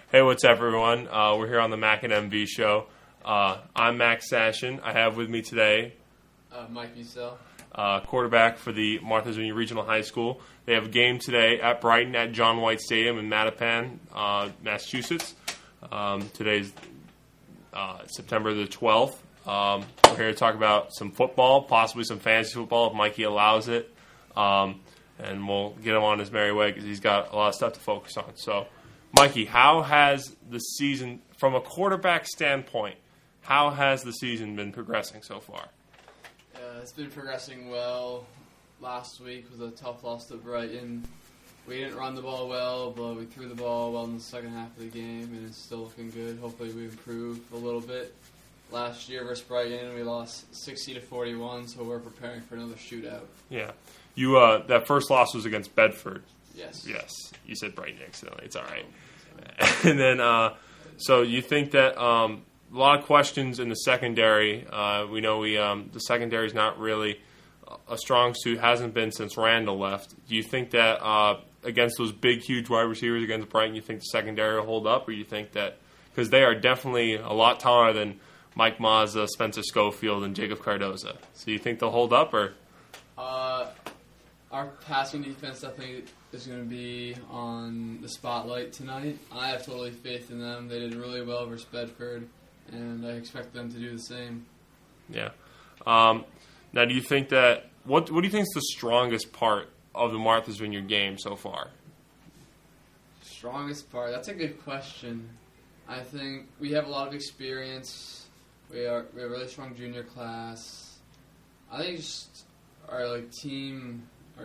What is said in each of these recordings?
Hey, what's up, everyone? We're here on the Mac and MV show. I'm Max Sashin. I have with me today Mike Bussell, quarterback for the Martha's Vineyard Regional High School. They have a game today at Brighton at John White Stadium in Mattapan, Massachusetts. Today's September the 12th. We're here to talk about some football, possibly some fantasy football if Mikey allows it. And we'll get him on his merry way because he's got a lot of stuff to focus on. So, Mikey, how has the season, from a quarterback standpoint, how has the season been progressing so far? It's been progressing well. Last week was a tough loss to Brighton. We didn't run the ball well, but we threw the ball well in the second half of the game, and it's still looking good. Hopefully we improve a little bit. Last year versus Brighton, we lost 60-41, so we're preparing for another shootout. Yeah. You that first loss was against Bedford. Yes. Yes. You said Brighton accidentally. It's all right. And then, so you think that a lot of questions in the secondary. We know the secondary is not really a strong suit. Hasn't been since Randall left. Do you think that against those big, huge wide receivers against Brighton, you think the secondary will hold up, or you think that because they are definitely a lot taller than Mike Mazza, Spencer Schofield, and Jacob Cardoza. So you think they'll hold up, or? Our passing defense definitely is going to be on the spotlight tonight. I have totally faith in them. They did really well versus Bedford, and I expect them to do the same. Yeah. Now, do you think that what do you think is the strongest part of the Martha's Vineyard game so far? Strongest part? That's a good question. I think we have a lot of experience. We have a really strong junior class. I think just our team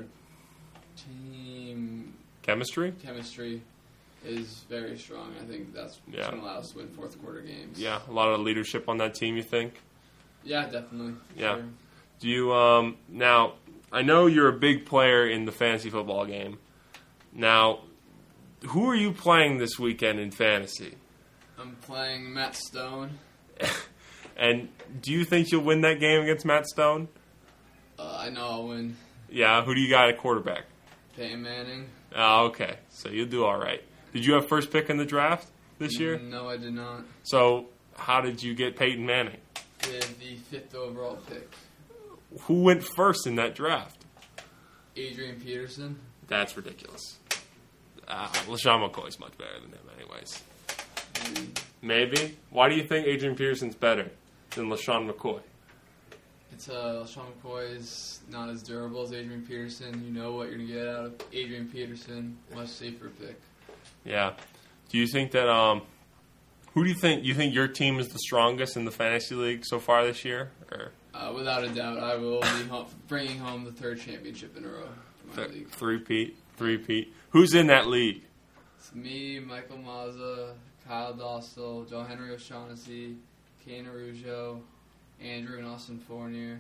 chemistry is very strong. I think that's going to allow us to win fourth quarter games. Yeah, a lot of leadership on that team, you think? Yeah, definitely. Yeah. Sure. Do you now? I know you're a big player in the fantasy football game. Now, who are you playing this weekend in fantasy? I'm playing Matt Stone. And do you think you'll win that game against Matt Stone? I know I'll win. Yeah, who do you got at quarterback? Peyton Manning. Oh, okay. So you'll do all right. Did you have first pick in the draft this year? No, I did not. So how did you get Peyton Manning? Did the 5th overall pick. Who went first in that draft? Adrian Peterson. That's ridiculous. LaShawn McCoy's much better than him anyways. Maybe? Why do you think Adrian Peterson's better than LaShawn McCoy? It's LaShawn McCoy is not as durable as Adrian Peterson. You know what you're going to get out of Adrian Peterson. Much safer pick. Yeah. Do you think that who do you think your team is the strongest in the fantasy league so far this year? Or without a doubt, I will be bringing home the third championship in a row for my league. Three-peat. Who's in that league? It's me, Michael Mazza, Kyle Dostal, Joe Henry O'Shaughnessy, Kane Arujo, Andrew and Austin Fournier.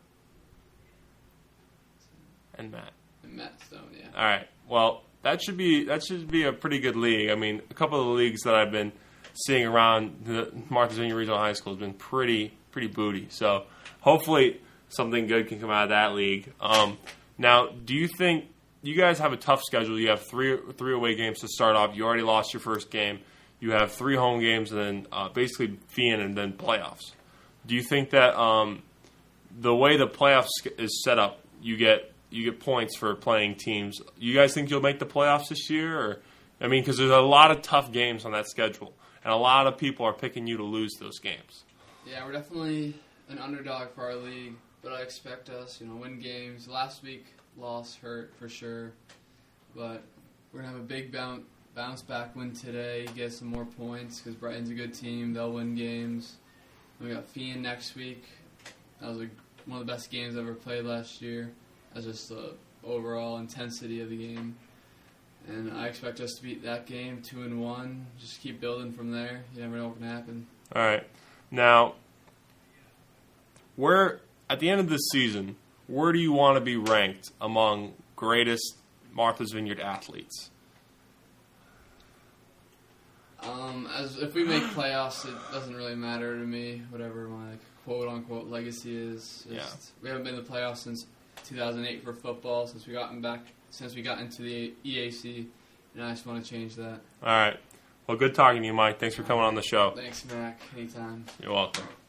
And Matt. And Matt Stone, yeah. All right. Well, that should be a pretty good league. I mean, a couple of the leagues that I've been seeing around the Martha's Vineyard Regional High School has been pretty booty. So hopefully something good can come out of that league. Now, do you think you guys have a tough schedule? You have three away games to start off. You already lost your first game. You have 3 home games and then basically FIAN and then playoffs. Do you think that the way the playoffs is set up, you get points for playing teams? You guys think you'll make the playoffs this year? Or, I mean, because there's a lot of tough games on that schedule, and a lot of people are picking you to lose those games. Yeah, we're definitely an underdog for our league, but I expect us, win games. Last week, loss hurt for sure, but we're going to have a big bounce back win today, get some more points because Brighton's a good team. They'll win games. We got FIAN next week. That was one of the best games I ever played last year. That's just the overall intensity of the game. And I expect us to beat that game 2-1. Just keep building from there. You never know what can happen. All right. Now, at the end of this season, where do you want to be ranked among greatest Martha's Vineyard athletes? If we make playoffs, it doesn't really matter to me. Whatever my quote-unquote legacy is. We haven't been in the playoffs since 2008 for football, since we got into the EAC, and I just want to change that. All right. Well, good talking to you, Mike. Thanks for coming on the show. Thanks, Mac. Anytime. You're welcome.